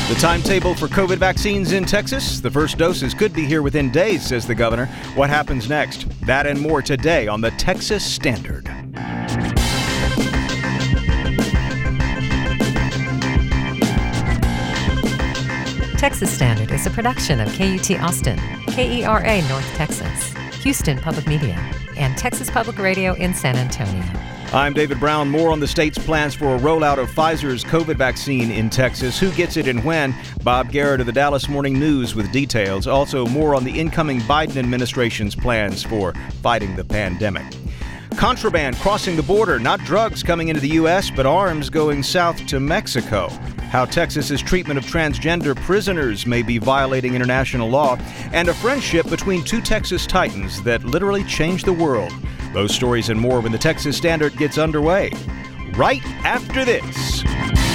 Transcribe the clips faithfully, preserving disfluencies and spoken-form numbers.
The timetable for COVID vaccines in Texas. The first doses could be here within days, says the governor. What happens next? That and more today on the Texas Standard. Texas Standard is a production of K U T Austin, K E R A North Texas, Houston Public Media, and Texas Public Radio in San Antonio. I'm David Brown. More on the state's plans for a rollout of Pfizer's COVID vaccine in Texas. Who gets it and when? Bob Garrett of the Dallas Morning News with details. Also, more on the incoming Biden administration's plans for fighting the pandemic. Contraband crossing the border, not drugs coming into the U S, but arms going south to Mexico. How Texas's treatment of transgender prisoners may be violating international law, and a friendship between two Texas titans that literally changed the world. Those stories and more when the Texas Standard gets underway. Right after this.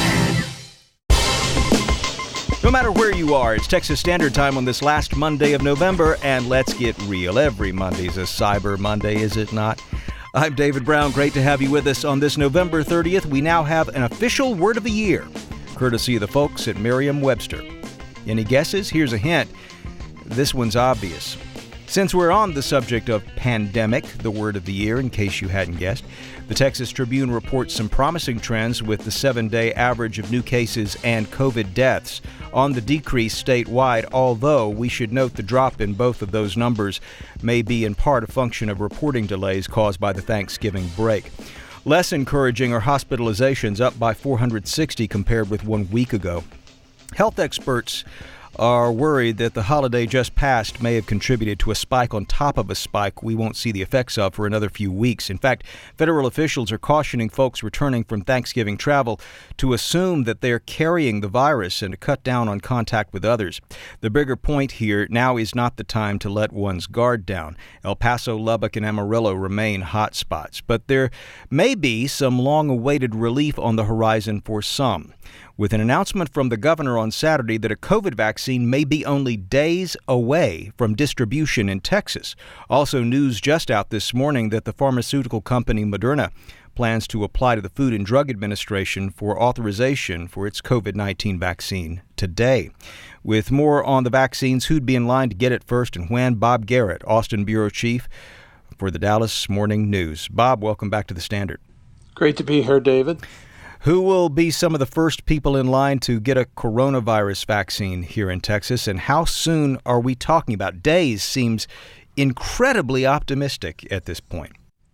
No matter where you are, it's Texas Standard Time on this last Monday of November, and let's get real. Every Monday's a Cyber Monday, is it not? I'm David Brown. Great to have you with us on this November thirtieth. We now have an official word of the year, courtesy of the folks at Merriam-Webster. Any guesses? Here's a hint. This one's obvious. Since we're on the subject of pandemic, the word of the year, in case you hadn't guessed, the Texas Tribune reports some promising trends with the seven-day average of new cases and COVID deaths on the decrease statewide, although we should note the drop in both of those numbers may be in part a function of reporting delays caused by the Thanksgiving break. Less encouraging are hospitalizations, up by four hundred sixty compared with one week ago. Health experts are worried that the holiday just passed may have contributed to a spike on top of a spike we won't see the effects of for another few weeks. In fact, federal officials are cautioning folks returning from Thanksgiving travel to assume that they're carrying the virus and to cut down on contact with others. The bigger point here, now is not the time to let one's guard down. El Paso, Lubbock, and Amarillo remain hot spots, but there may be some long-awaited relief on the horizon for some, with an announcement from the governor on Saturday that a COVID vaccine may be only days away from distribution in Texas. Also, news just out this morning that the pharmaceutical company Moderna plans to apply to the Food and Drug Administration for authorization for its COVID nineteen vaccine today. With more on the vaccines, who'd be in line to get it first and when, Bob Garrett, Austin Bureau Chief for the Dallas Morning News. Bob, welcome back to the Standard. Great to be here, David. Who will be some of the first people in line to get a coronavirus vaccine here in Texas, and how soon are we talking about? Days seems incredibly optimistic at this point.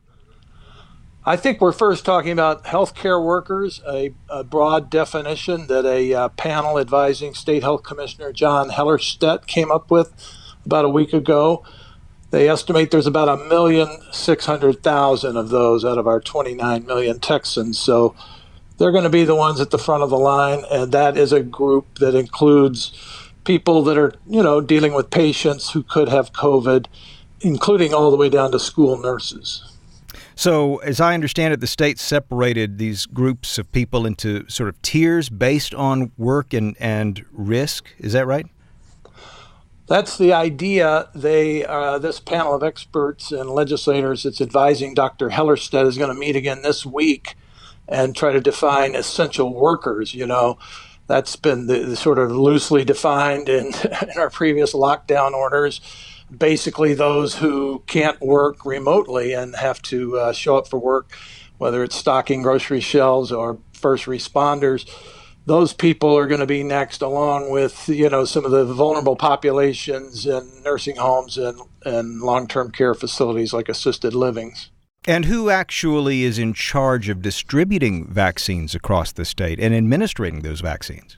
I think we're first talking about healthcare workers, a, a broad definition that a uh, panel advising State Health Commissioner John Hellerstedt came up with about a week ago. They estimate there's about a million six hundred thousand of those out of our twenty-nine million Texans. So they're going to be the ones at the front of the line, and that is a group that includes people that are, you know, dealing with patients who could have COVID, including all the way down to school nurses. So, as I understand it, the state separated these groups of people into sort of tiers based on work and, and risk. Is that right? That's the idea. They, uh, this panel of experts and legislators that's advising Doctor Hellerstedt is going to meet again this week and try to define essential workers. You know, that's been the, the sort of loosely defined in, in our previous lockdown orders. Basically, those who can't work remotely and have to uh, show up for work, whether it's stocking grocery shelves or first responders. Those people are going to be next, along with, you know, some of the vulnerable populations in nursing homes and, and long-term care facilities like assisted livings. And who actually is in charge of distributing vaccines across the state and administering those vaccines?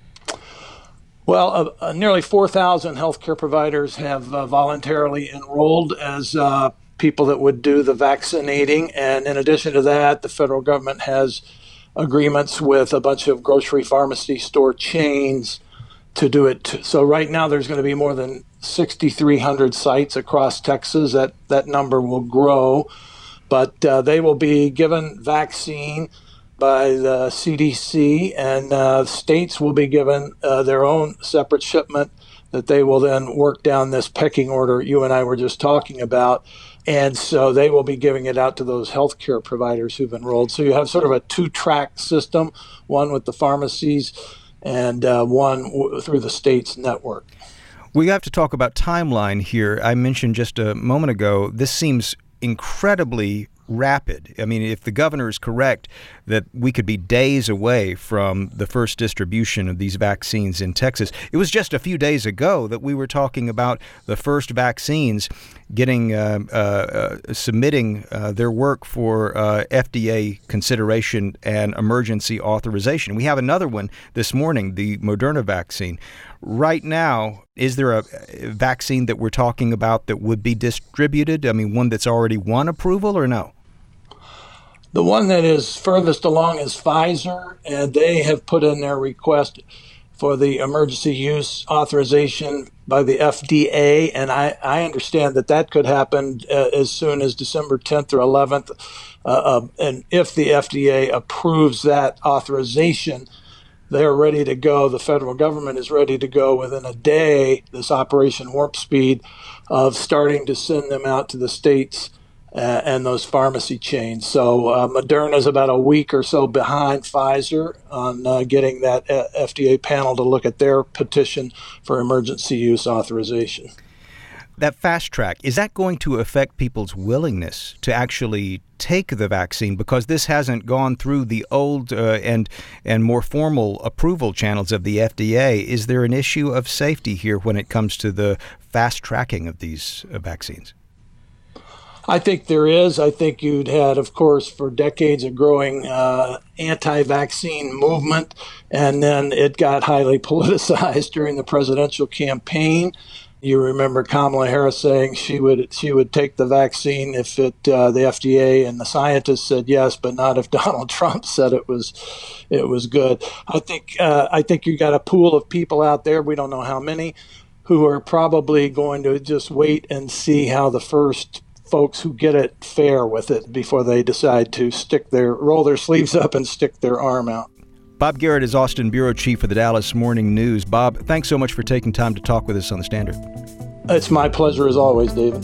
Well, uh, uh, nearly four thousand healthcare providers have uh, voluntarily enrolled as uh, people that would do the vaccinating. And in addition to that, the federal government has agreements with a bunch of grocery pharmacy store chains to do it. T- so right now there's going to be more than six thousand three hundred sites across Texas. That, that number will grow. But uh, they will be given vaccine by the C D C, and uh, states will be given uh, their own separate shipment that they will then work down this pecking order you and I were just talking about. And so they will be giving it out to those healthcare providers who've enrolled. So you have sort of a two-track system, one with the pharmacies and uh, one w- through the state's network. We have to talk about timeline here. I mentioned just a moment ago, this seems incredibly rapid. I mean, if the governor is correct that we could be days away from the first distribution of these vaccines in Texas, it was just a few days ago that we were talking about the first vaccines getting uh, uh, uh, submitting uh, their work for uh, F D A consideration and emergency authorization. We have another one this morning, the Moderna vaccine. Right now, is there a vaccine that we're talking about that would be distributed? I mean, one that's already won approval or no? The one that is furthest along is Pfizer, and they have put in their request for the emergency use authorization by the F D A, and I, I understand that that could happen uh, as soon as December tenth or eleventh. Uh, uh, and if the F D A approves that authorization, they're ready to go. The federal government is ready to go within a day, this Operation Warp Speed, of starting to send them out to the states uh, and those pharmacy chains. So uh, Moderna is about a week or so behind Pfizer on uh, getting that uh, F D A panel to look at their petition for emergency use authorization. That fast track, is that going to affect people's willingness to actually take the vaccine, because this hasn't gone through the old uh, and and more formal approval channels of the F D A? Is there an issue of safety here when it comes to the fast tracking of these uh, vaccines? I think there is. I think you'd had, of course, for decades a growing uh, anti-vaccine movement, and then it got highly politicized during the presidential campaign. You remember Kamala Harris saying she would she would take the vaccine if it uh, the F D A and the scientists said yes, but not if Donald Trump said it was it was good. I think uh, I think you got a pool of people out there, we don't know how many, who are probably going to just wait and see how the first folks who get it fare with it before they decide to stick their roll their sleeves up and stick their arm out. Bob Garrett is Austin Bureau Chief for the Dallas Morning News. Bob, thanks so much for taking time to talk with us on The Standard. It's my pleasure as always, David.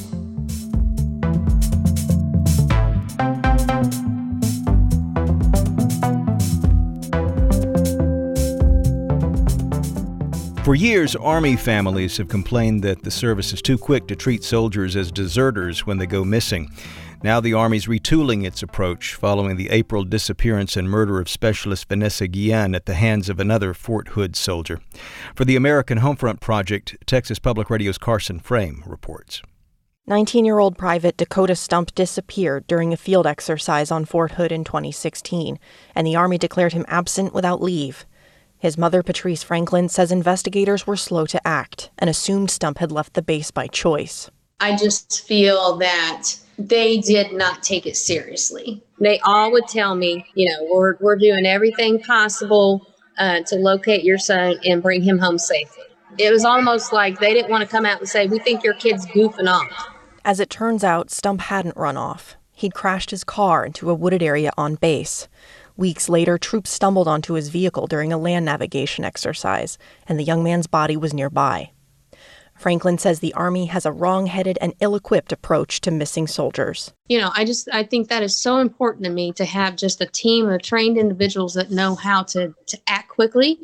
For years, Army families have complained that the service is too quick to treat soldiers as deserters when they go missing. Now the Army's retooling its approach following the April disappearance and murder of Specialist Vanessa Guillen at the hands of another Fort Hood soldier. For the American Homefront Project, Texas Public Radio's Carson Frame reports. nineteen-year-old Private Dakota Stump disappeared during a field exercise on Fort Hood in twenty sixteen, and the Army declared him absent without leave. His mother, Patrice Franklin, says investigators were slow to act and assumed Stump had left the base by choice. I just feel that they did not take it seriously. They all would tell me, you know, we're we're doing everything possible uh, to locate your son and bring him home safely. It was almost like they didn't want to come out and say, we think your kid's goofing off. As it turns out, Stump hadn't run off. He'd crashed his car into a wooded area on base. Weeks later, troops stumbled onto his vehicle during a land navigation exercise, and the young man's body was nearby. Franklin says the Army has a wrong-headed and ill-equipped approach to missing soldiers. You know, I just, I think that is so important to me to have just a team of trained individuals that know how to, to act quickly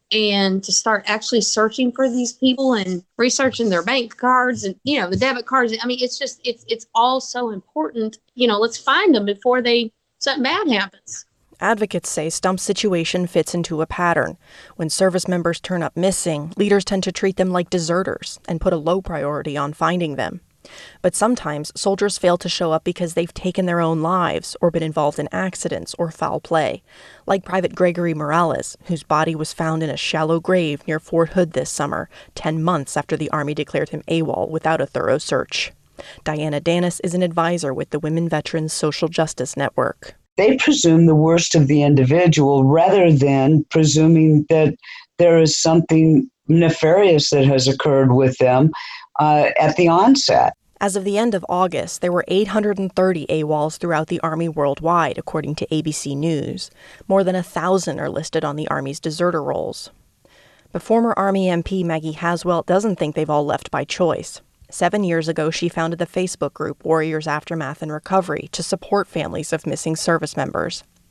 and to start actually searching for these people and researching their bank cards and, you know, the debit cards. I mean, it's just, it's, it's all so important. You know, let's find them before they, something bad happens. Advocates say Stump's situation fits into a pattern. When service members turn up missing, leaders tend to treat them like deserters and put a low priority on finding them. But sometimes soldiers fail to show up because they've taken their own lives or been involved in accidents or foul play, like Private Gregory Morales, whose body was found in a shallow grave near Fort Hood this summer, ten months after the Army declared him AWOL without a thorough search. Diana Danis is an advisor with the Women Veterans Social Justice Network. They presume the worst of the individual rather than presuming that there is something nefarious that has occurred with them uh, at the onset. As of the end of August, there were eight hundred thirty AWOLs throughout the Army worldwide, according to A B C News. More than a thousand are listed on the Army's deserter rolls. But former Army M P Maggie Haswell doesn't think they've all left by choice. Seven years ago, she founded the Facebook group Warriors Aftermath and Recovery to support families of missing service members.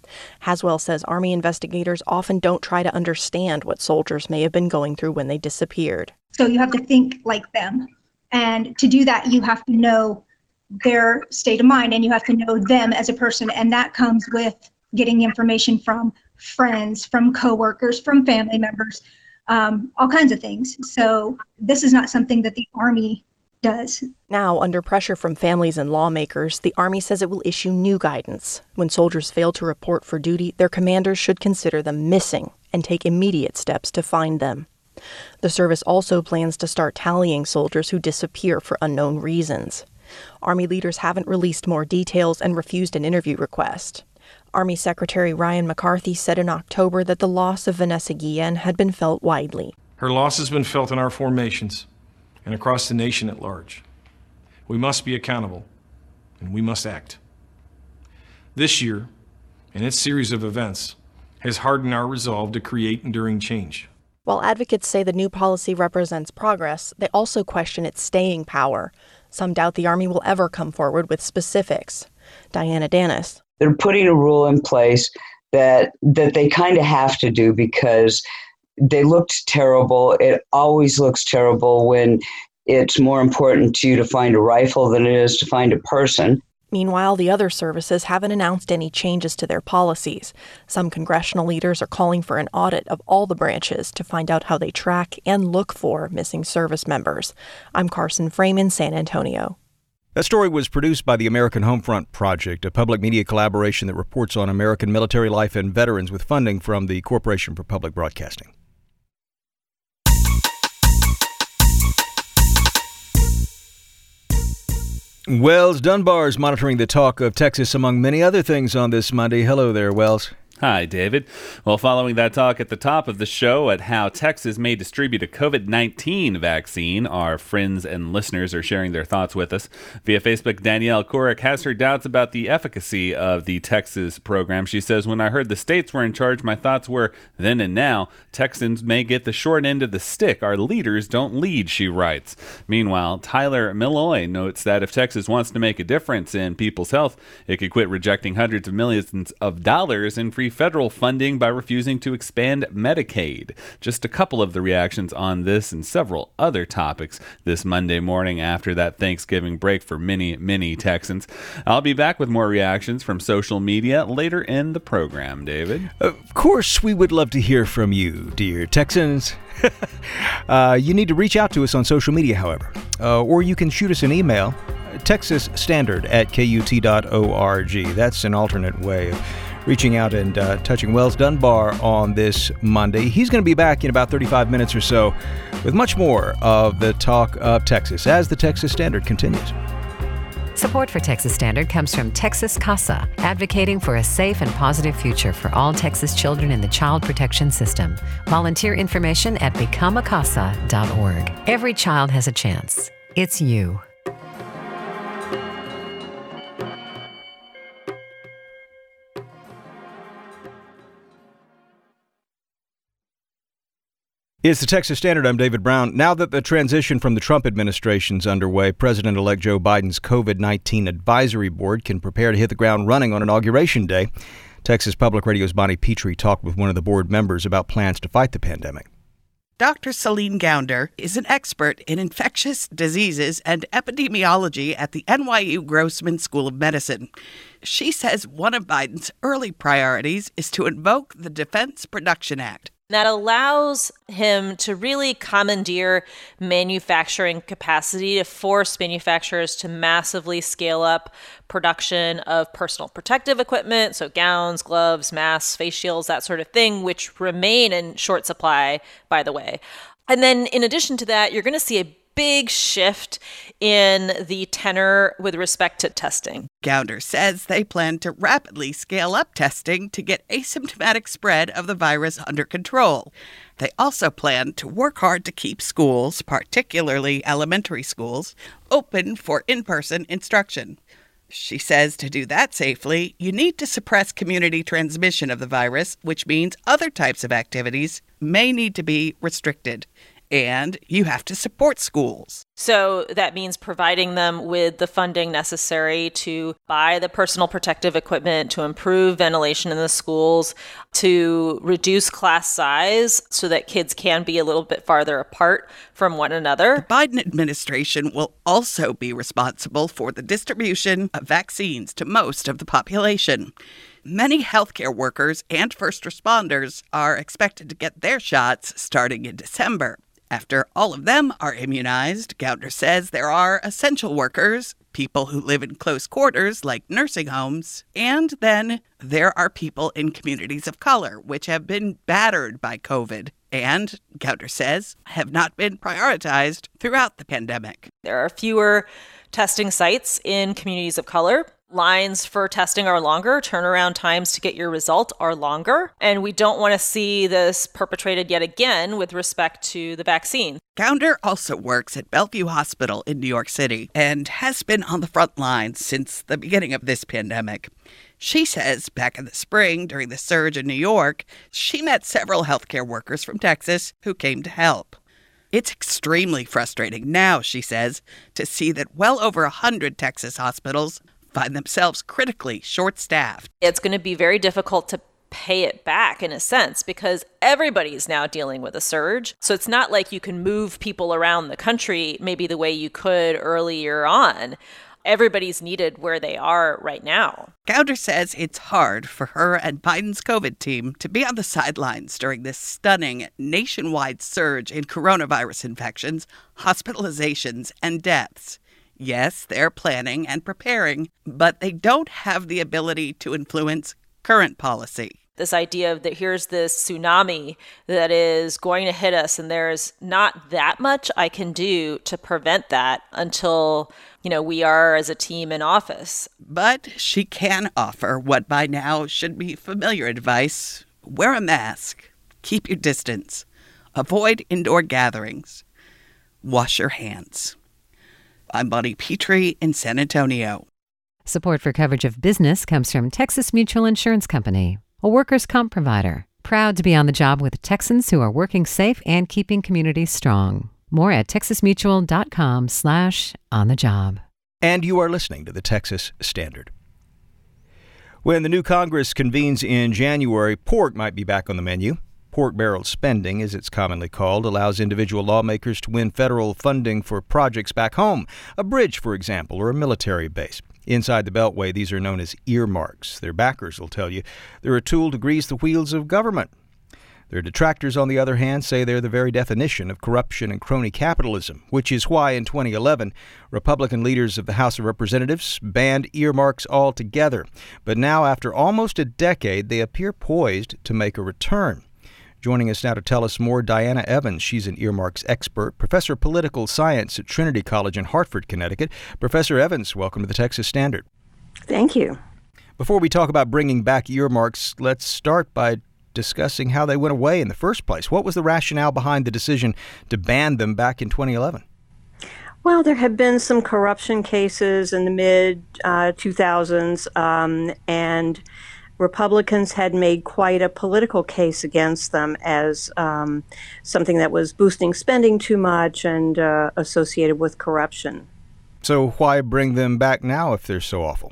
Haswell says Army investigators often don't try to understand what soldiers may have been going through when they disappeared. So you have to think like them. And to do that, you have to know their state of mind and you have to know them as a person. And that comes with getting information from friends, from coworkers, from family members, um, all kinds of things. So this is not something that the Army does. Now, under pressure from families and lawmakers, the Army says it will issue new guidance. When soldiers fail to report for duty, their commanders should consider them missing and take immediate steps to find them. The service also plans to start tallying soldiers who disappear for unknown reasons. Army leaders haven't released more details and refused an interview request. Army Secretary Ryan McCarthy said in October that the loss of Vanessa Guillen had been felt widely. Her loss has been felt in our formations and across the nation at large. We must be accountable, and we must act. This year, and its series of events, has hardened our resolve to create enduring change. While advocates say the new policy represents progress, they also question its staying power. Some doubt the Army will ever come forward with specifics. Diana Danis. They're putting a rule in place that that they kind of have to do because they looked terrible. It always looks terrible when it's more important to you to find a rifle than it is to find a person. Meanwhile, the other services haven't announced any changes to their policies. Some congressional leaders are calling for an audit of all the branches to find out how they track and look for missing service members. I'm Carson Frame in San Antonio. That story was produced by the American Homefront Project, a public media collaboration that reports on American military life and veterans with funding from the Corporation for Public Broadcasting. Wells Dunbar is monitoring the talk of Texas, among many other things, on this Monday. Hello there, Wells. Hi, David. Well, following that talk at the top of the show at how Texas may distribute a covid nineteen vaccine, our friends and listeners are sharing their thoughts with us. Via Facebook, Danielle Korek has her doubts about the efficacy of the Texas program. She says, when I heard the states were in charge, my thoughts were, then and now, Texans may get the short end of the stick. Our leaders don't lead, she writes. Meanwhile, Tyler Milloy notes that if Texas wants to make a difference in people's health, it could quit rejecting hundreds of millions of dollars in free federal funding by refusing to expand Medicaid. Just a couple of the reactions on this and several other topics this Monday morning after that Thanksgiving break for many, many Texans. I'll be back with more reactions from social media later in the program, David. Of course, we would love to hear from you, dear Texans. uh, you need to reach out to us on social media, however, uh, or you can shoot us an email, texas standard at k u t dot org. That's an alternate way of reaching out and uh, touching Wells Dunbar on this Monday. He's going to be back in about thirty-five minutes or so with much more of the talk of Texas as the Texas Standard continues. Support for Texas Standard comes from Texas CASA, advocating for a safe and positive future for all Texas children in the child protection system. Volunteer information at become a casa dot org. Every child has a chance. It's you. It's the Texas Standard. I'm David Brown. Now that the transition from the Trump administration's underway, President-elect Joe Biden's covid nineteen advisory board can prepare to hit the ground running on Inauguration Day. Texas Public Radio's Bonnie Petrie talked with one of the board members about plans to fight the pandemic. Doctor Celine Gounder is an expert in infectious diseases and epidemiology at the N Y U Grossman School of Medicine. She says one of Biden's early priorities is to invoke the Defense Production Act. That allows him to really commandeer manufacturing capacity, to force manufacturers to massively scale up production of personal protective equipment, so gowns, gloves, masks, face shields, that sort of thing, which remain in short supply, by the way. And then in addition to that, you're going to see a big shift in the tenor with respect to testing. Gounder says they plan to rapidly scale up testing to get asymptomatic spread of the virus under control. They also plan to work hard to keep schools, particularly elementary schools, open for in-person instruction. She says to do that safely, you need to suppress community transmission of the virus, which means other types of activities may need to be restricted. And you have to support schools. So that means providing them with the funding necessary to buy the personal protective equipment, to improve ventilation in the schools, to reduce class size so that kids can be a little bit farther apart from one another. The Biden administration will also be responsible for the distribution of vaccines to most of the population. Many healthcare workers and first responders are expected to get their shots starting in December. After all of them are immunized, Gauntner says there are essential workers, people who live in close quarters like nursing homes, and then there are people in communities of color, which have been battered by COVID and, Gauntner says, have not been prioritized throughout the pandemic. There are fewer testing sites in communities of color. Lines for testing are longer. Turnaround times to get your result are longer. And we don't want to see this perpetrated yet again with respect to the vaccine. Gauntner also works at Bellevue Hospital in New York City and has been on the front lines since the beginning of this pandemic. She says back in the spring, during the surge in New York, she met several healthcare workers from Texas who came to help. It's extremely frustrating now, she says, to see that well over one hundred Texas hospitals find themselves critically short-staffed. It's going to be very difficult to pay it back in a sense because everybody's now dealing with a surge. So it's not like you can move people around the country maybe the way you could earlier on. Everybody's needed where they are right now. Gauntner says it's hard for her and Biden's COVID team to be on the sidelines during this stunning nationwide surge in coronavirus infections, hospitalizations, and deaths. Yes, they're planning and preparing, but they don't have the ability to influence current policy. This idea of that here's this tsunami that is going to hit us and there's not that much I can do to prevent that until, you know, we are as a team in office. But she can offer what by now should be familiar advice. Wear a mask. Keep your distance. Avoid indoor gatherings. Wash your hands. I'm Bonnie Petrie in San Antonio. Support for coverage of business comes from Texas Mutual Insurance Company, a workers' comp provider. Proud to be on the job with Texans who are working safe and keeping communities strong. More at texasmutual.com slash on the job. And you are listening to the Texas Standard. When the new Congress convenes in January, pork might be back on the menu. Pork barrel spending, as it's commonly called, allows individual lawmakers to win federal funding for projects back home, a bridge, for example, or a military base. Inside the Beltway, these are known as earmarks. Their backers will tell you they're a tool to grease the wheels of government. Their detractors, on the other hand, say they're the very definition of corruption and crony capitalism, which is why in twenty eleven, Republican leaders of the House of Representatives banned earmarks altogether. But now, after almost a decade, they appear poised to make a return. Joining us now to tell us more, Diana Evans. She's an earmarks expert, professor of political science at Trinity College in Hartford, Connecticut. Professor Evans, welcome to the Texas Standard. Thank you. Before we talk about bringing back earmarks, let's start by discussing how they went away in the first place. What was the rationale behind the decision to ban them back in twenty eleven? Well, there have been some corruption cases in the mid uh, two thousands, um, and Republicans had made quite a political case against them as um, something that was boosting spending too much and uh, associated with corruption. So why bring them back now if they're so awful?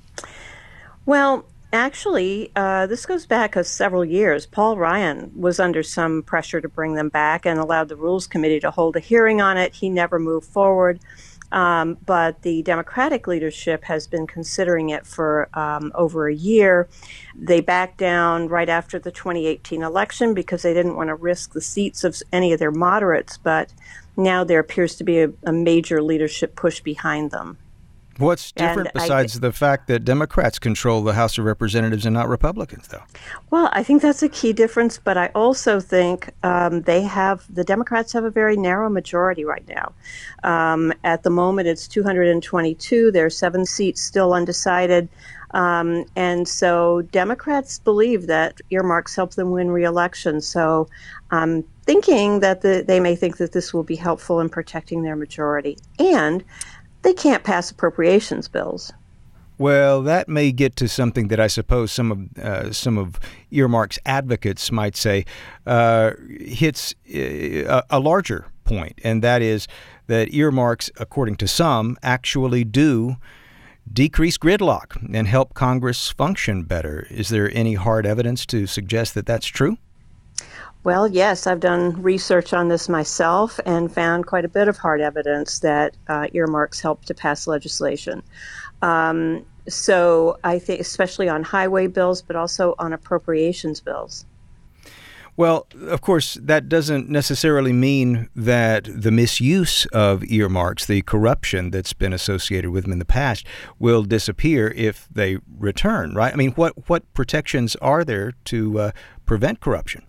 Well, actually, uh, this goes back uh, several years. Paul Ryan was under some pressure to bring them back and allowed the Rules Committee to hold a hearing on it. He never moved forward. Um, but the Democratic leadership has been considering it for um, over a year. They backed down right after the twenty eighteen election because they didn't want to risk the seats of any of their moderates, but now there appears to be a, a major leadership push behind them. What's different and besides I, the fact that Democrats control the House of Representatives and not Republicans, though? Well, I think that's a key difference, but I also think um, they have, the Democrats have a very narrow majority right now. Um, at the moment, it's two hundred twenty-two. There are seven seats still undecided. Um, and so Democrats believe that earmarks help them win re-election. So I'm thinking that the, they may think that this will be helpful in protecting their majority. And they can't pass appropriations bills. Well, that may get to something that I suppose some of uh, some of earmarks advocates might say uh, hits a, a larger point, and that is that earmarks, according to some, actually do decrease gridlock and help Congress function better. Is there any hard evidence to suggest that that's true? Well, yes, I've done research on this myself and found quite a bit of hard evidence that uh, earmarks help to pass legislation. Um, so I think especially on highway bills, but also on appropriations bills. Well, of course, that doesn't necessarily mean that the misuse of earmarks, the corruption that's been associated with them in the past, will disappear if they return, right? I mean, what, what protections are there to uh, prevent corruption?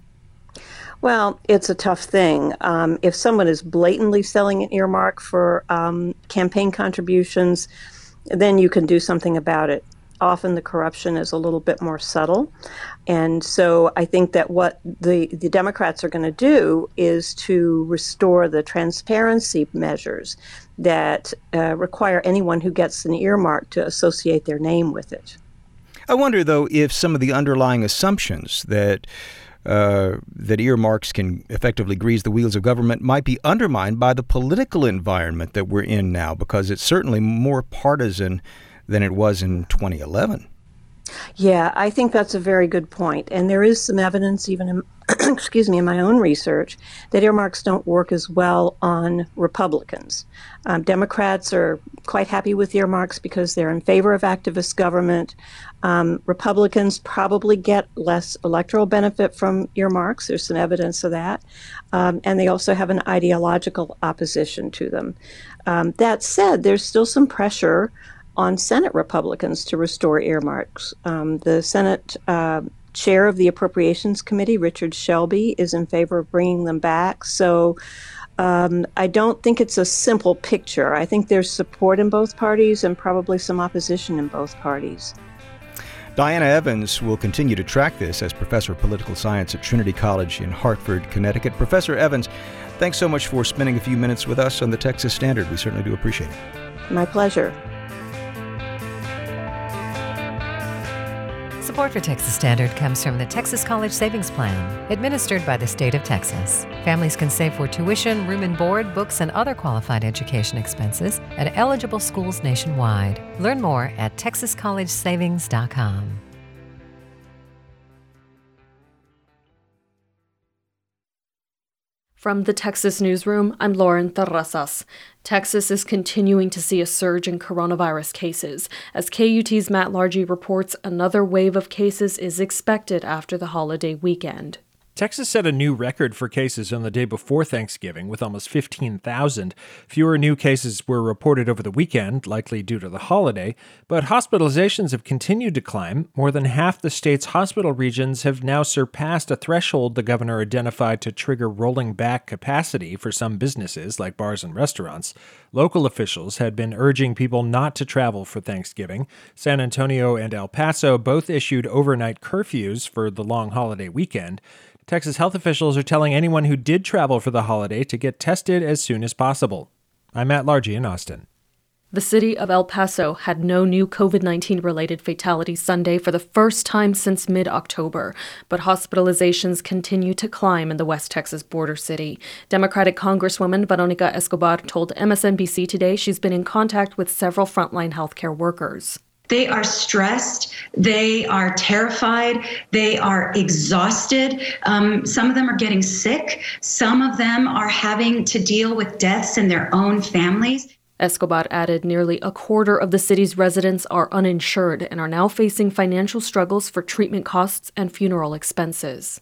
Well, it's a tough thing. Um, if someone is blatantly selling an earmark for um, campaign contributions, then you can do something about it. Often the corruption is a little bit more subtle. And so I think that what the, the Democrats are going to do is to restore the transparency measures that uh, require anyone who gets an earmark to associate their name with it. I wonder, though, if some of the underlying assumptions that Uh, that earmarks can effectively grease the wheels of government might be undermined by the political environment that we're in now, because it's certainly more partisan than it was in twenty eleven. Yeah, I think that's a very good point. And there is some evidence, even in, excuse me, in my own research, that earmarks don't work as well on Republicans. Um, Democrats are quite happy with earmarks because they're in favor of activist government. Um, Republicans probably get less electoral benefit from earmarks. There's some evidence of that. Um, and they also have an ideological opposition to them. Um, that said, there's still some pressure on Senate Republicans to restore earmarks. Um, the Senate uh, chair of the Appropriations Committee, Richard Shelby, is in favor of bringing them back. So um, I don't think it's a simple picture. I think there's support in both parties and probably some opposition in both parties. Diana Evans will continue to track this as professor of political science at Trinity College in Hartford, Connecticut. Professor Evans, thanks so much for spending a few minutes with us on the Texas Standard. We certainly do appreciate it. My pleasure. Support for Texas Standard comes from the Texas College Savings Plan, administered by the state of Texas. Families can save for tuition, room and board, books, and other qualified education expenses at eligible schools nationwide. Learn more at texas college savings dot com. From the Texas Newsroom, I'm Lauren Terrazas. Texas is continuing to see a surge in coronavirus cases. As K U T's Matt Largy reports, another wave of cases is expected after the holiday weekend. Texas set a new record for cases on the day before Thanksgiving, with almost fifteen thousand. Fewer new cases were reported over the weekend, likely due to the holiday, but hospitalizations have continued to climb. More than half the state's hospital regions have now surpassed a threshold the governor identified to trigger rolling back capacity for some businesses, like bars and restaurants. Local officials had been urging people not to travel for Thanksgiving. San Antonio and El Paso both issued overnight curfews for the long holiday weekend. Texas health officials are telling anyone who did travel for the holiday to get tested as soon as possible. I'm Matt Largy in Austin. The city of El Paso had no new covid nineteen related fatalities Sunday for the first time since mid-October, but hospitalizations continue to climb in the West Texas border city. Democratic Congresswoman Veronica Escobar told M S N B C today she's been in contact with several frontline healthcare workers. They are stressed. They are terrified. They are exhausted. Um, some of them are getting sick. Some of them are having to deal with deaths in their own families. Escobar added nearly a quarter of the city's residents are uninsured and are now facing financial struggles for treatment costs and funeral expenses.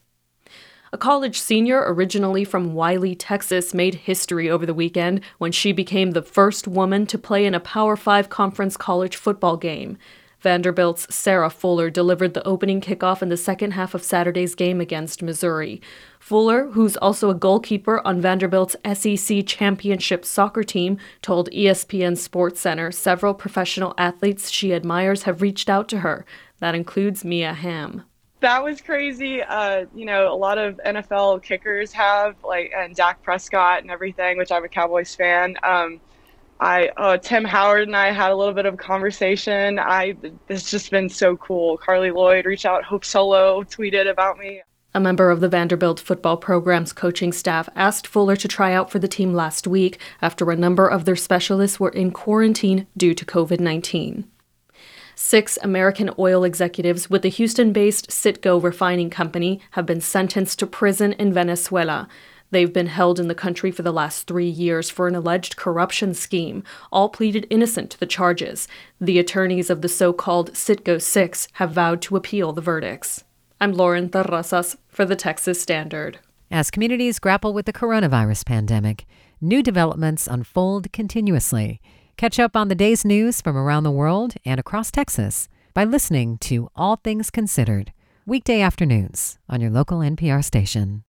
A college senior originally from Wiley, Texas, made history over the weekend when she became the first woman to play in a Power Five conference college football game. Vanderbilt's Sarah Fuller delivered the opening kickoff in the second half of Saturday's game against Missouri. Fuller, who's also a goalkeeper on Vanderbilt's S E C championship soccer team, told E S P N SportsCenter several professional athletes she admires have reached out to her. That includes Mia Hamm. That was crazy. Uh, you know, a lot of N F L kickers have, like, and Dak Prescott and everything, which I'm a Cowboys fan. Um, I, uh, Tim Howard and I had a little bit of a conversation. I, it's just been so cool. Carly Lloyd reached out, Hope Solo tweeted about me. A member of the Vanderbilt football program's coaching staff asked Fuller to try out for the team last week after a number of their specialists were in quarantine due to covid nineteen. Six American oil executives with the Houston-based Citgo refining company have been sentenced to prison in Venezuela. They've been held in the country for the last three years for an alleged corruption scheme, all pleaded innocent to the charges. The attorneys of the so-called Citgo Six have vowed to appeal the verdicts. I'm Lauren Terrazas for the Texas Standard. As communities grapple with the coronavirus pandemic, new developments unfold continuously. Catch up on the day's news from around the world and across Texas by listening to All Things Considered, weekday afternoons on your local N P R station.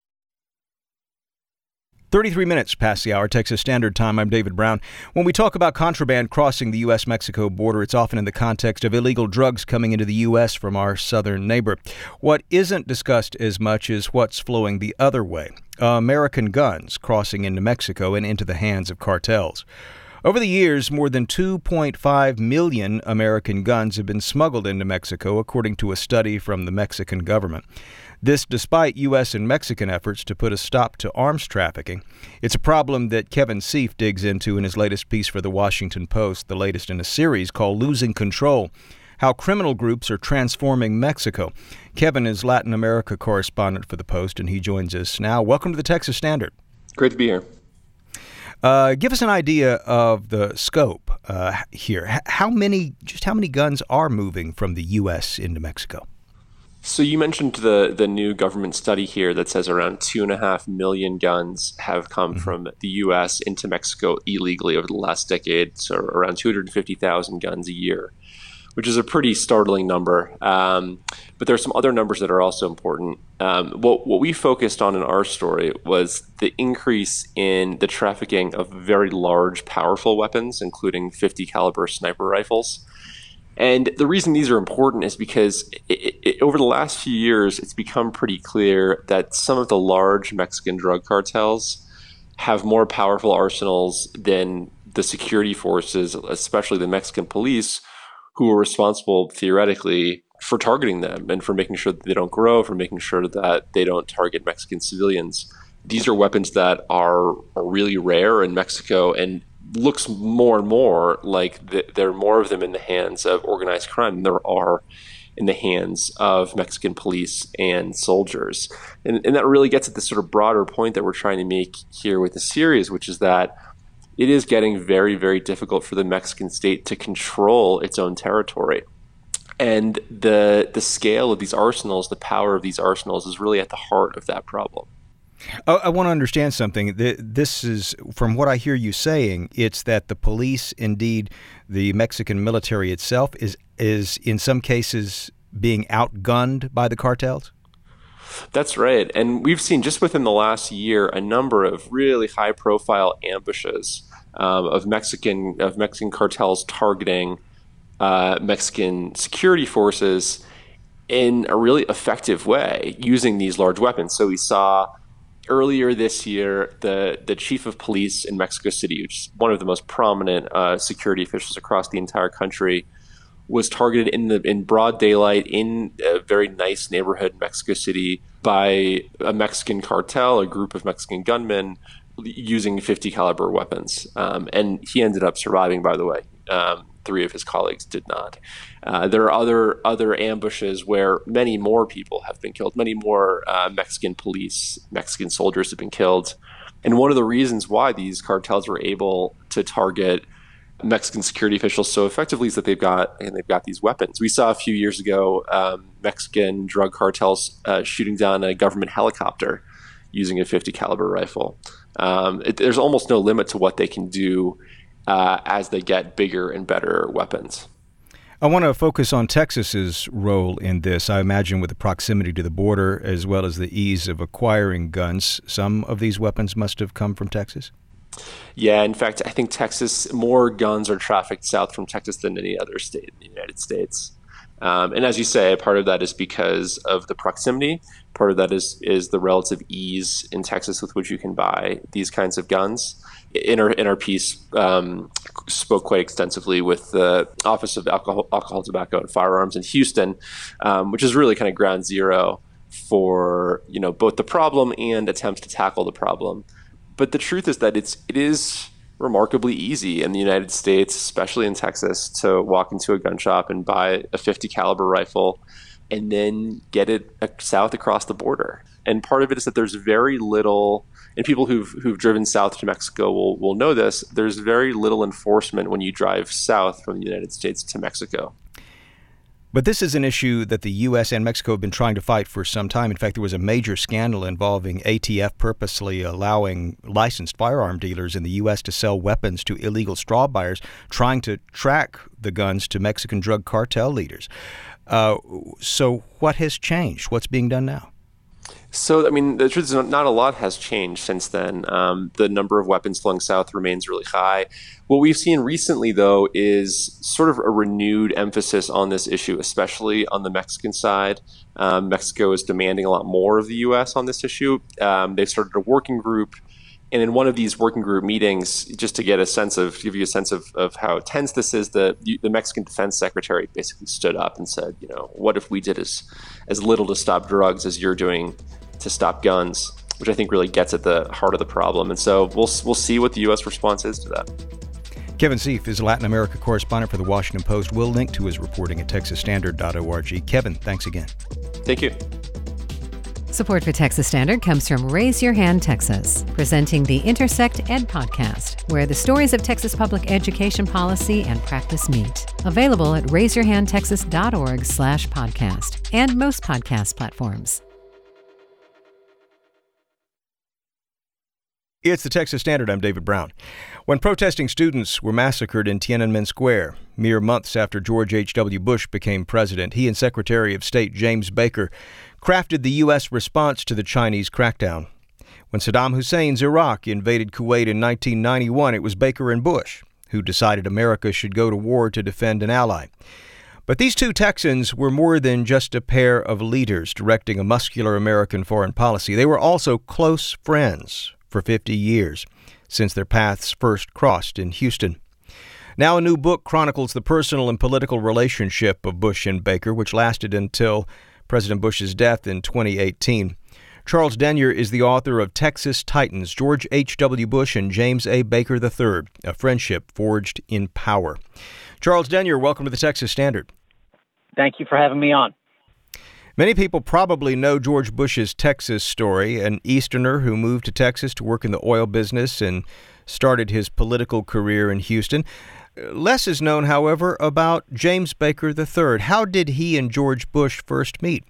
thirty-three minutes past the hour, Texas Standard Time. I'm David Brown. When we talk about contraband crossing the U S Mexico border, it's often in the context of illegal drugs coming into the U S from our southern neighbor. What isn't discussed as much is what's flowing the other way. American guns crossing into Mexico and into the hands of cartels. Over the years, more than two point five million American guns have been smuggled into Mexico, according to a study from the Mexican government. This despite U S and Mexican efforts to put a stop to arms trafficking. It's a problem that Kevin Seif digs into in his latest piece for The Washington Post, the latest in a series called Losing Control: How Criminal Groups Are Transforming Mexico. Kevin is Latin America correspondent for The Post, and he joins us now. Welcome to the Texas Standard. Great to be here. Uh, give us an idea of the scope uh, here. H- how many, just how many guns are moving from the U S into Mexico? So you mentioned the the new government study here that says around two and a half million guns have come mm-hmm. from the U S into Mexico illegally over the last decade. So around two hundred fifty thousand guns a year, which is a pretty startling number. Um, but there are some other numbers that are also important. Um, what, what we focused on in our story was the increase in the trafficking of very large, powerful weapons, including fifty caliber sniper rifles. And the reason these are important is because it, it, over the last few years, it's become pretty clear that some of the large Mexican drug cartels have more powerful arsenals than the security forces, especially the Mexican police, who are responsible theoretically for targeting them and for making sure that they don't grow, for making sure that they don't target Mexican civilians. These are weapons that are, are really rare in Mexico, and looks more and more like th- there are more of them in the hands of organized crime than there are in the hands of Mexican police and soldiers. And, and that really gets at the sort of broader point that we're trying to make here with the series, which is that it is getting very, very difficult for the Mexican state to control its own territory. And the the scale of these arsenals, the power of these arsenals is really at the heart of that problem. I, I want to understand something. This is, from what I hear you saying, it's that the police, indeed the Mexican military itself, is is in some cases being outgunned by the cartels? That's right. And we've seen just within the last year a number of really high-profile ambushes um, of Mexican of Mexican cartels targeting uh, Mexican security forces in a really effective way using these large weapons. So we saw earlier this year the the chief of police in Mexico City, which is one of the most prominent uh, security officials across the entire country, was targeted in the in broad daylight in a very nice neighborhood in Mexico City by a Mexican cartel, a group of Mexican gunmen using fifty caliber weapons. Um, and he ended up surviving, by the way. Um, three of his colleagues did not. Uh, there are other other ambushes where many more people have been killed. Many more uh, Mexican police, Mexican soldiers have been killed. And one of the reasons why these cartels were able to target Mexican security officials so effectively is that they've got and they've got these weapons. We saw a few years ago um, Mexican drug cartels uh, shooting down a government helicopter using a fifty caliber rifle. Um, it, there's almost no limit to what they can do uh, as they get bigger and better weapons. I want to focus on Texas's role in this. I imagine with the proximity to the border as well as the ease of acquiring guns, some of these weapons must have come from Texas. Yeah, in fact, I think Texas, more guns are trafficked south from Texas than any other state in the United States. Um, and as you say, part of that is because of the proximity. Part of that is is the relative ease in Texas with which you can buy these kinds of guns. In our in our piece, um, spoke quite extensively with the Office of Alcohol, Alcohol, Tobacco, and Firearms in Houston, um, which is really kind of ground zero for you know both the problem and attempts to tackle the problem. But the truth is that it's it is remarkably easy in the United States, especially in Texas, to walk into a gun shop and buy a fifty caliber rifle and then get it south across the border. And part of it is that there's very little, and people who've who've driven south to Mexico will will know this, there's very little enforcement when you drive south from the United States to Mexico. But this is an issue that the U S and Mexico have been trying to fight for some time. In fact, there was a major scandal involving A T F purposely allowing licensed firearm dealers in the U S to sell weapons to illegal straw buyers, trying to track the guns to Mexican drug cartel leaders. Uh, so what has changed? What's being done now? So, I mean, the truth is not a lot has changed since then. Um, the number of weapons flowing south remains really high. What we've seen recently, though, is sort of a renewed emphasis on this issue, especially on the Mexican side. Um, Mexico is demanding a lot more of the U S on this issue. Um, they've started a working group. And in one of these working group meetings, just to get a sense of, give you a sense of, of how tense this is, the the Mexican defense secretary basically stood up and said, you know, what if we did as, as little to stop drugs as you're doing to stop guns, which I think really gets at the heart of the problem. And so we'll we'll see what the U S response is to that. Kevin Seif is a Latin America correspondent for The Washington Post. We'll link to his reporting at texas standard dot org. Kevin, thanks again. Thank you. Support for Texas Standard comes from Raise Your Hand Texas, presenting the Intersect Ed podcast, where the stories of Texas public education policy and practice meet. Available at raise your hand texas dot org slash podcast and most podcast platforms. It's the Texas Standard. I'm David Brown. When protesting students were massacred in Tiananmen Square, mere months after George H W. Bush became president, he and Secretary of State James Baker crafted the U S response to the Chinese crackdown. When Saddam Hussein's Iraq invaded Kuwait in nineteen ninety-one, it was Baker and Bush who decided America should go to war to defend an ally. But these two Texans were more than just a pair of leaders directing a muscular American foreign policy. They were also close friends for fifty years, since their paths first crossed in Houston. Now a new book chronicles the personal and political relationship of Bush and Baker, which lasted until President Bush's death in twenty eighteen. Charles Denyer is the author of Texas Titans, George H W. Bush and James A. Baker the third, a friendship forged in power. Charles Denyer, welcome to the Texas Standard. Thank you for having me on. Many people probably know George Bush's Texas story, an Easterner who moved to Texas to work in the oil business and started his political career in Houston. Less is known, however, about James Baker the third. How did he and George Bush first meet?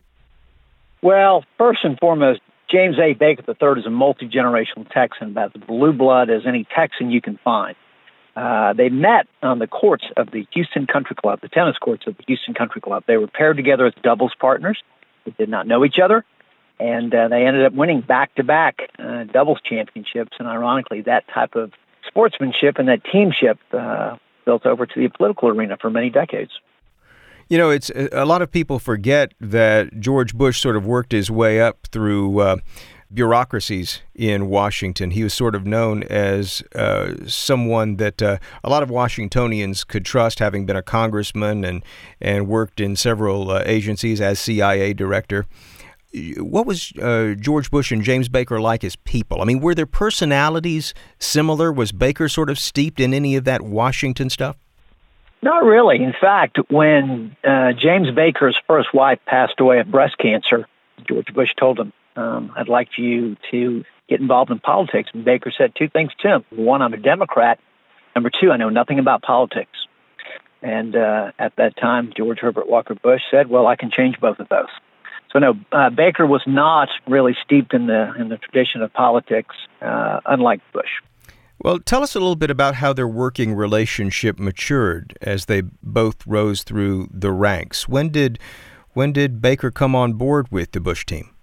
Well, first and foremost, James A. Baker the third is a multi-generational Texan, about as blue blood as any Texan you can find. Uh, they met on the courts of the Houston Country Club, the tennis courts of the Houston Country Club. They were paired together as doubles partners. They did not know each other, and uh, they ended up winning back-to-back uh, doubles championships. And ironically, that type of sportsmanship and that teamship uh, built over to the political arena for many decades. You know, it's a lot of people forget that George Bush sort of worked his way up through uh, bureaucracies in Washington. He was sort of known as uh, someone that uh, a lot of Washingtonians could trust, having been a congressman and, and worked in several uh, agencies as C I A director. What was uh, George Bush and James Baker like as people? I mean, were their personalities similar? Was Baker sort of steeped in any of that Washington stuff? Not really. In fact, when uh, James Baker's first wife passed away of breast cancer, George Bush told him, um, I'd like you to get involved in politics. And Baker said two things to him. One, I'm a Democrat. Number two, I know nothing about politics. And uh, at that time, George Herbert Walker Bush said, well, I can change both of those. So no, uh, Baker was not really steeped in the in the tradition of politics, uh, unlike Bush. Well, tell us a little bit about how their working relationship matured as they both rose through the ranks. When did when did Baker come on board with the Bush team?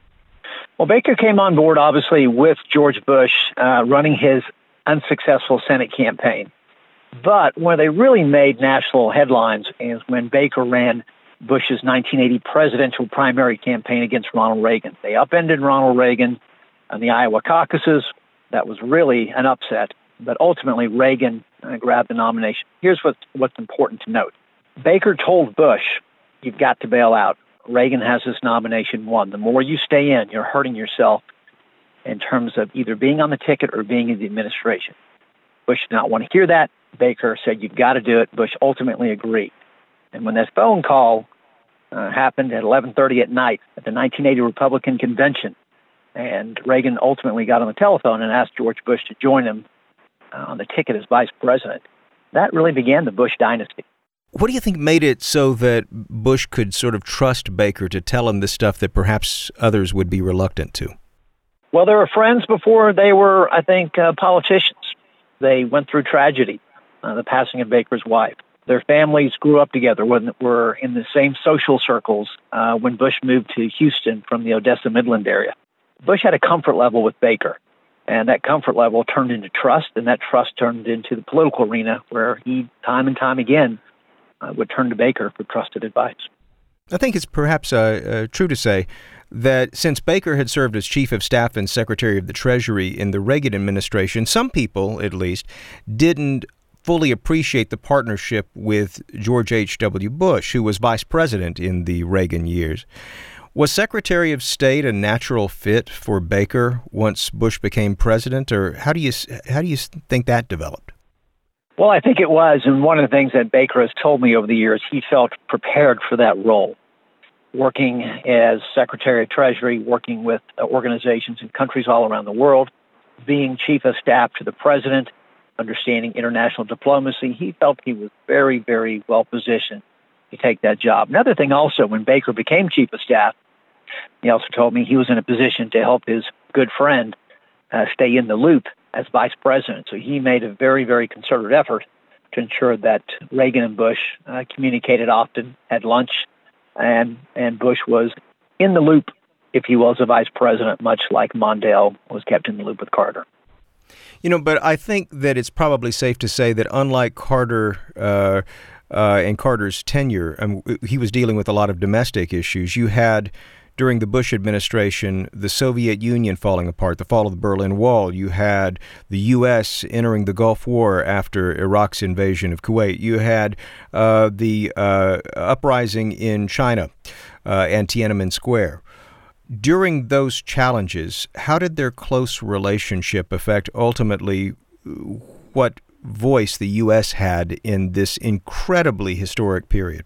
Well, Baker came on board, obviously, with George Bush uh, running his unsuccessful Senate campaign. But where they really made national headlines is when Baker ran Bush's nineteen eighty presidential primary campaign against Ronald Reagan. They upended Ronald Reagan in the Iowa caucuses. That was really an upset, but ultimately Reagan uh, grabbed the nomination. Here's what's, what's important to note. Baker told Bush, you've got to bail out. Reagan has this nomination won. The more you stay in, you're hurting yourself in terms of either being on the ticket or being in the administration. Bush did not want to hear that. Baker said, you've got to do it. Bush ultimately agreed. And when that phone call uh, happened at eleven thirty at night at the nineteen eighty Republican convention, and Reagan ultimately got on the telephone and asked George Bush to join him uh, on the ticket as vice president, that really began the Bush dynasty. What do you think made it so that Bush could sort of trust Baker to tell him the stuff that perhaps others would be reluctant to? Well, they were friends before they were, I think, uh, politicians. They went through tragedy, uh, the passing of Baker's wife. Their families grew up together, when, were in the same social circles uh, when Bush moved to Houston from the Odessa Midland area. Bush had a comfort level with Baker, and that comfort level turned into trust, and that trust turned into the political arena where he, time and time again, uh, would turn to Baker for trusted advice. I think it's perhaps uh, uh, true to say that since Baker had served as Chief of Staff and Secretary of the Treasury in the Reagan administration, some people, at least, didn't fully appreciate the partnership with George H W. Bush, who was vice president in the Reagan years. Was Secretary of State a natural fit for Baker once Bush became president, or how do you how do you think that developed? Well, I think it was, and one of the things that Baker has told me over the years, he felt prepared for that role. Working as Secretary of Treasury, working with organizations in countries all around the world, being Chief of Staff to the President, understanding international diplomacy, he felt he was very, very well positioned to take that job. Another thing also, when Baker became Chief of Staff, he also told me he was in a position to help his good friend uh, stay in the loop as vice president. So he made a very, very concerted effort to ensure that Reagan and Bush uh, communicated often, had lunch, and and Bush was in the loop, if he was a vice president, much like Mondale was kept in the loop with Carter. You know, but I think that it's probably safe to say that unlike Carter uh, uh, and Carter's tenure, um, he was dealing with a lot of domestic issues. You had, during the Bush administration, the Soviet Union falling apart, the fall of the Berlin Wall. You had the U S entering the Gulf War after Iraq's invasion of Kuwait. You had uh, the uh, uprising in China uh, and Tiananmen Square. During those challenges, how did their close relationship affect ultimately what voice the U S had in this incredibly historic period?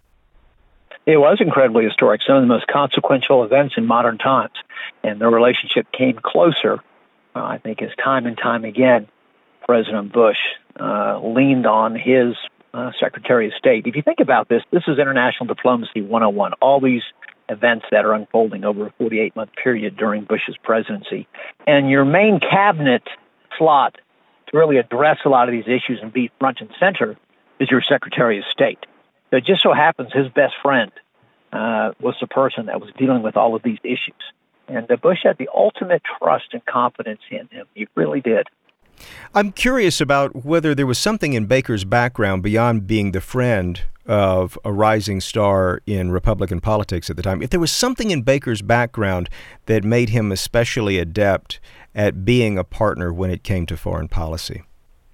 It was incredibly historic, some of the most consequential events in modern times. And the relationship came closer, uh, I think, as time and time again, President Bush uh, leaned on his uh, Secretary of State. If you think about this, this is international diplomacy one oh one. All these events that are unfolding over a forty-eight month period during Bush's presidency. And your main cabinet slot to really address a lot of these issues and be front and center is your Secretary of State. So it just so happens his best friend uh, was the person that was dealing with all of these issues. And uh, Bush had the ultimate trust and confidence in him. He really did. I'm curious about whether there was something in Baker's background beyond being the friend of a rising star in Republican politics at the time. If there was something in Baker's background that made him especially adept at being a partner when it came to foreign policy.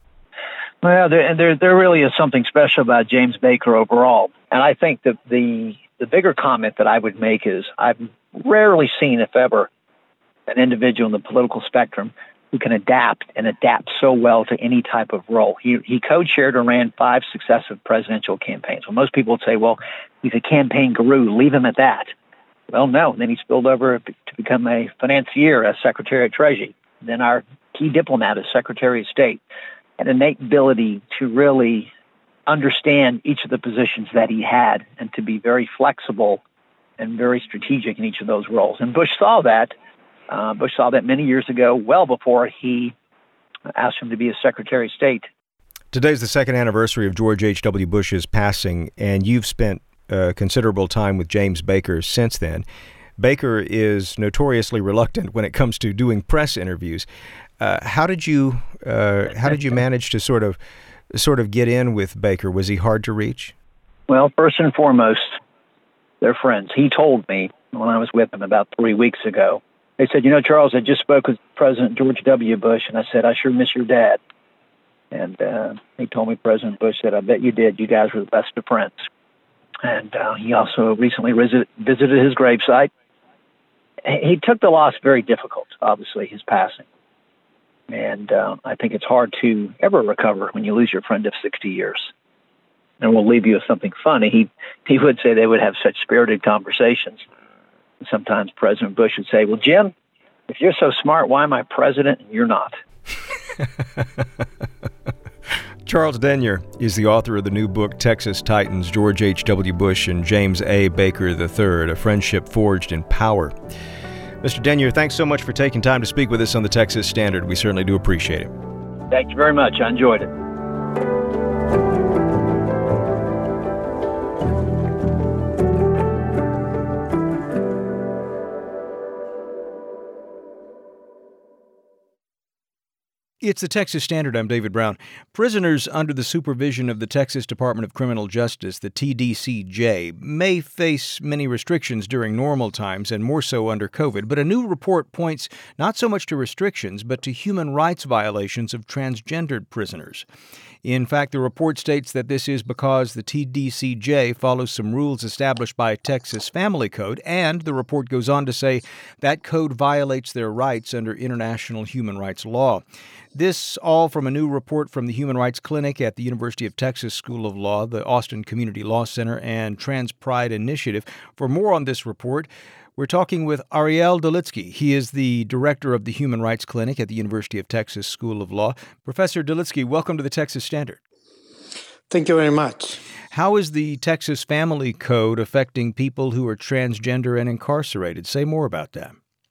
Well, there, there, there really is something special about James Baker overall. And I think that the, the bigger comment that I would make is I've rarely seen, if ever, an individual in the political spectrum who can adapt and adapt so well to any type of role. He, he co-chaired or ran five successive presidential campaigns. Well, most people would say, well, he's a campaign guru, leave him at that. Well, no. Then he spilled over to become a financier as Secretary of Treasury. Then our key diplomat as Secretary of State. An innate ability to really understand each of the positions that he had and to be very flexible and very strategic in each of those roles. And Bush saw that. Uh, Bush saw that many years ago, well before he asked him to be a Secretary of State. Today's the second anniversary of George H W. Bush's passing, and you've spent uh, considerable time with James Baker since then. Baker is notoriously reluctant when it comes to doing press interviews. Uh, how did you uh, how did you manage to sort of sort of get in with Baker? Was he hard to reach? Well, first and foremost, They're friends. He told me when I was with him about three weeks ago. They said, you know, Charles, I just spoke with President George W. Bush, and I said, I sure miss your dad. And uh, he told me, President Bush said, I bet you did. You guys were the best of friends. And uh, he also recently visit, visited his gravesite. He took the loss very difficult, obviously, his passing. And uh, I think it's hard to ever recover when you lose your friend of sixty years. And we'll leave you with something funny. He, he would say they would have such spirited conversations. Sometimes President Bush would say, well, Jim, if you're so smart, why am I president and you're not? Charles Denyer is the author of the new book, Texas Titans, George H W. Bush and James A. Baker the third, A Friendship Forged in Power. Mister Denyer, thanks so much for taking time to speak with us on the Texas Standard. We certainly do appreciate it. Thank you very much. I enjoyed it. It's the Texas Standard. I'm David Brown. Prisoners under the supervision of the Texas Department of Criminal Justice, the T D C J, may face many restrictions during normal times and more so under COVID. But a new report points not so much to restrictions, but to human rights violations of transgendered prisoners. In fact, the report states that this is because the T D C J follows some rules established by Texas Family Code, and the report goes on to say that code violates their rights under international human rights law. This all from a new report from the Human Rights Clinic at the University of Texas School of Law, the Austin Community Law Center, and Trans Pride Initiative. For more on this report, we're talking with Ariel Dulitsky. He is the director of the Human Rights Clinic at the University of Texas School of Law. Professor Dulitsky, welcome to the Texas Standard. Thank you very much. How is the Texas Family Code affecting people who are transgender and incarcerated? Say more about that.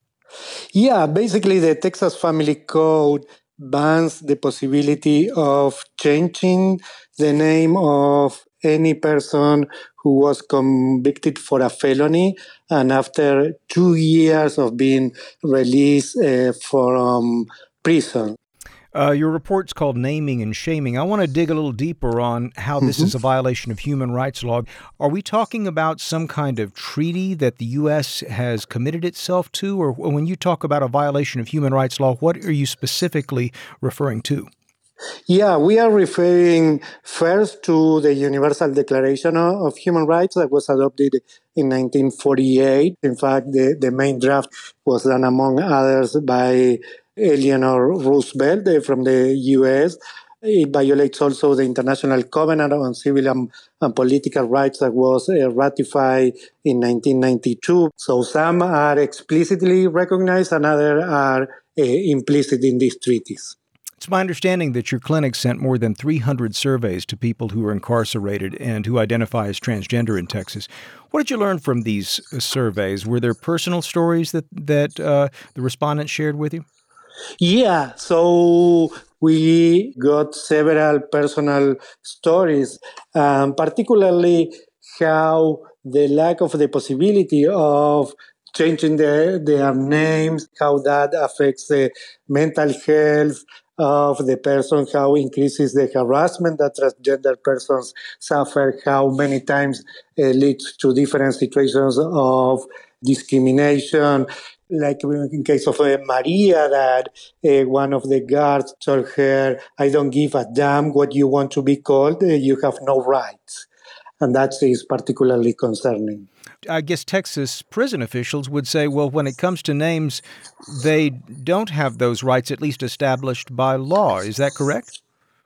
Yeah, basically the Texas Family Code bans the possibility of changing the name of any person who was convicted for a felony and after two years of being released uh, from prison. Uh, your report's called Naming and Shaming. I want to dig a little deeper on how this mm-hmm. is a violation of human rights law. Are we talking about some kind of treaty that the U S has committed itself to? Or when you talk about a violation of human rights law, what are you specifically referring to? Yeah, we are referring first to the Universal Declaration of Human Rights that was adopted in nineteen forty-eight. In fact, the, the main draft was done, among others, by Eleanor Roosevelt from the U S. It violates also the International Covenant on Civil and, and Political Rights that was uh, ratified in nineteen ninety-two. So some are explicitly recognized and others are uh, implicit in these treaties. It's my understanding that your clinic sent more than three hundred surveys to people who are incarcerated and who identify as transgender in Texas. What did you learn from these surveys? Were there personal stories that, that uh, the respondents shared with you? Yeah, so we got several personal stories, um, particularly how the lack of the possibility of changing the, their names, how that affects the mental health of the person, how increases the harassment that transgender persons suffer, how many times it leads to different situations of discrimination. Like in case of uh, Maria, that uh, one of the guards told her, I don't give a damn what you want to be called, uh, you have no rights. And that is particularly concerning. I guess Texas prison officials would say, well, when it comes to names, they don't have those rights at least established by law. Is that correct?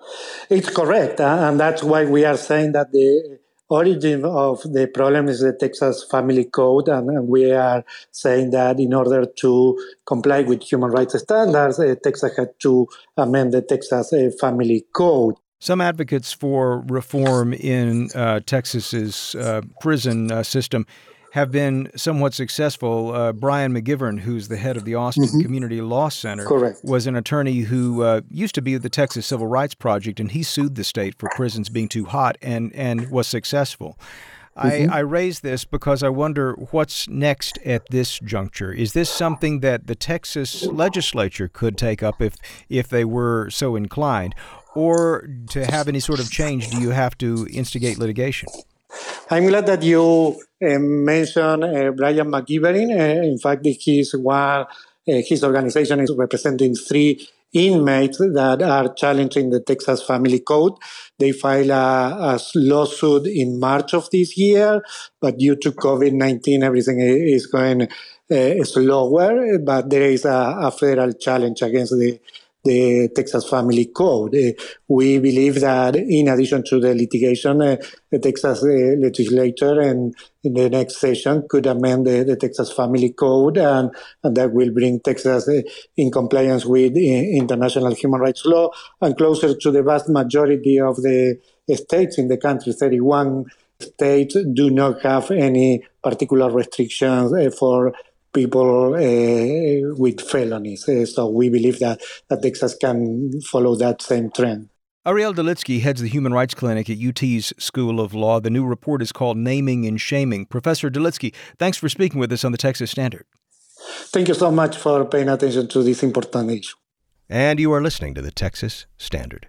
It's correct. Uh, and that's why we are saying that the origin of the problem is the Texas Family Code, and, and we are saying that in order to comply with human rights standards, uh, Texas had to amend the Texas uh, Family Code. Some advocates for reform in uh, Texas's uh, prison uh, system have been somewhat successful. Uh, Brian McGivern, who's the head of the Austin mm-hmm. Community Law Center, Correct. was an attorney who uh, used to be with the Texas Civil Rights Project, and he sued the state for prisons being too hot and, and was successful. Mm-hmm. I, I raise this because I wonder what's next at this juncture. Is this something that the Texas legislature could take up if if they were so inclined? Or to have any sort of change, do you have to instigate litigation? I'm glad that you uh, mentioned uh, Brian McGivern. Uh, in fact, he's one, uh, his organization is representing three inmates that are challenging the Texas Family Code. They filed a, a lawsuit in March of this year, but due to COVID nineteen, everything is going uh, slower. But there is a, a federal challenge against the the Texas Family Code. Uh, we believe that in addition to the litigation, uh, the Texas uh, legislature and in the next session could amend the, the Texas Family Code, and, and that will bring Texas uh, in compliance with uh, international human rights law and closer to the vast majority of the states in the country. thirty-one states do not have any particular restrictions uh, for people uh, with felonies. Uh, so we believe that, that Texas can follow that same trend. Ariel Delitsky heads the Human Rights Clinic at U T's School of Law. The new report is called Naming and Shaming. Professor Delitsky, thanks for speaking with us on the Texas Standard. Thank you so much for paying attention to this important issue. And you are listening to the Texas Standard.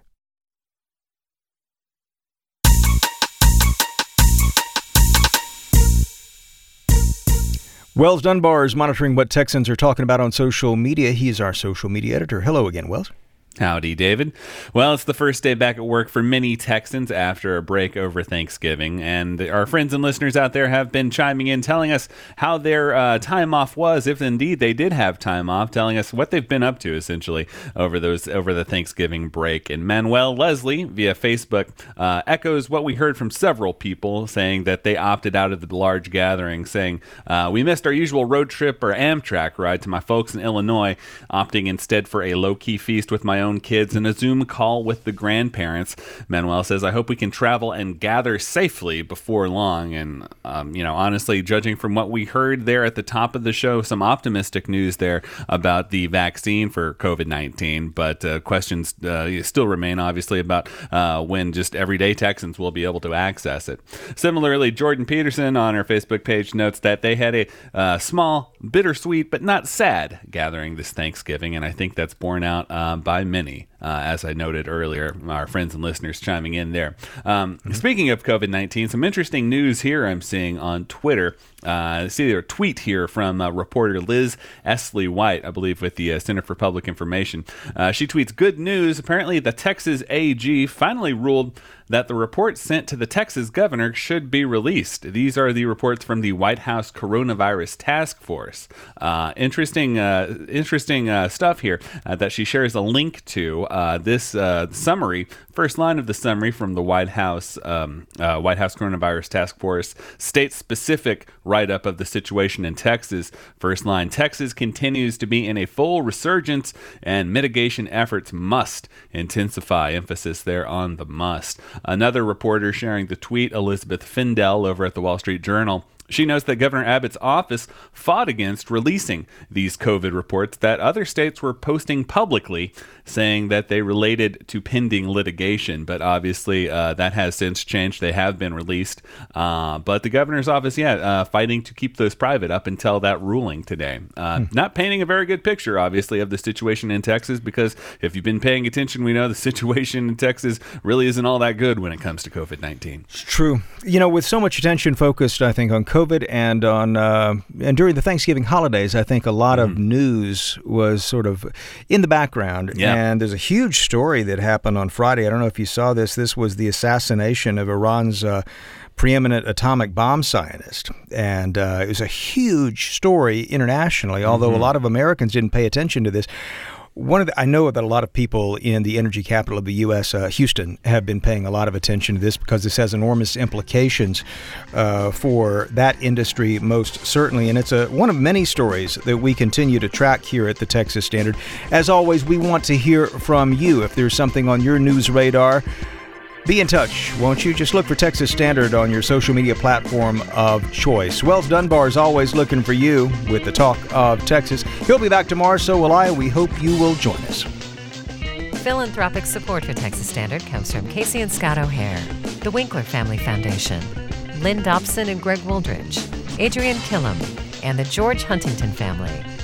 Wells Dunbar is monitoring what Texans are talking about on social media. He is our social media editor. Hello again, Wells. Howdy, David. Well, it's the first day back at work for many Texans after a break over Thanksgiving, and our friends and listeners out there have been chiming in, telling us how their uh, time off was, if indeed they did have time off, telling us what they've been up to, essentially, over those over the Thanksgiving break. And Manuel Leslie, via Facebook, uh, echoes what we heard from several people, saying that they opted out of the large gathering, saying, uh, we missed our usual road trip or Amtrak ride to my folks in Illinois, opting instead for a low-key feast with my own kids and a Zoom call with the grandparents. Manuel says, I hope we can travel and gather safely before long. And, um, you know, honestly, judging from what we heard there at the top of the show, some optimistic news there about the vaccine for COVID nineteen. But uh, questions uh, still remain, obviously, about uh, when just everyday Texans will be able to access it. Similarly, Jordan Peterson on her Facebook page notes that they had a uh, small, bittersweet, but not sad gathering this Thanksgiving. And I think that's borne out uh, by many, uh, as I noted earlier, our friends and listeners chiming in there. Um, mm-hmm. Speaking of COVID nineteen, some interesting news here I'm seeing on Twitter. Uh, see a tweet here from uh, reporter Liz Esley White, I believe, with the uh, Center for Public Information. Uh, she tweets, good news. Apparently, the Texas A G finally ruled that the report sent to the Texas governor should be released. These are the reports from the White House Coronavirus Task Force. Uh, interesting uh, interesting uh, stuff here uh, that she shares a link to. Uh, this uh, summary, first line of the summary from the White House um, uh, White House Coronavirus Task Force, state-specific write-up of the situation in Texas. First line, Texas continues to be in a full resurgence and mitigation efforts must intensify. Emphasis there on the must. Another reporter sharing the tweet, Elizabeth Findell over at the Wall Street Journal. She notes that Governor Abbott's office fought against releasing these COVID reports that other states were posting publicly, saying that they related to pending litigation. But obviously, uh, that has since changed. They have been released. Uh, but the governor's office, yeah, uh, fighting to keep those private up until that ruling today. Uh, hmm. Not painting a very good picture, obviously, of the situation in Texas, because if you've been paying attention, we know the situation in Texas really isn't all that good when it comes to COVID nineteen. It's true. You know, with so much attention focused, I think, on COVID and on uh, and during the Thanksgiving holidays, I think a lot mm-hmm. of news was sort of in the background. Yeah. And there's a huge story that happened on Friday. I don't know if you saw this. This was the assassination of Iran's uh, preeminent atomic bomb scientist. And uh, it was a huge story internationally, although mm-hmm. a lot of Americans didn't pay attention to this. One of the, I know that a lot of people in the energy capital of the U S, uh, Houston, have been paying a lot of attention to this because this has enormous implications uh, for that industry, most certainly. And it's a, one of many stories that we continue to track here at the Texas Standard. As always, we want to hear from you. If there's something on your news radar, be in touch, won't you? Just look for Texas Standard on your social media platform of choice. Wells Dunbar is always looking for you with the talk of Texas. He'll be back tomorrow, so will I. We hope you will join us. Philanthropic support for Texas Standard comes from Casey and Scott O'Hare, the Winkler Family Foundation, Lynn Dobson and Greg Wooldridge, Adrian Killam, and the George Huntington family.